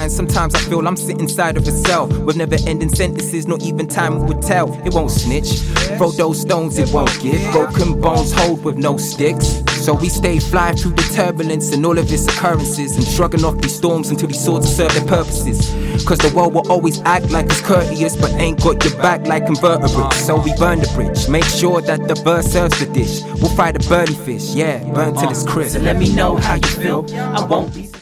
something. Sometimes I feel I'm sitting inside of a cell with never-ending sentences, not even time would tell. It won't snitch. Throw those stones, it won't give. Broken bones hold with no sticks. So we stay fly through the turbulence and all of its occurrences, and shrugging off these storms until these swords serve their purposes. Cause the world will always act like it's courteous, but ain't got your back like invertebrates. So we burn the bridge, make sure that the bird serves the dish. We'll fry the birdie fish, yeah, burn till it's crisp. So let me know how you feel. I won't be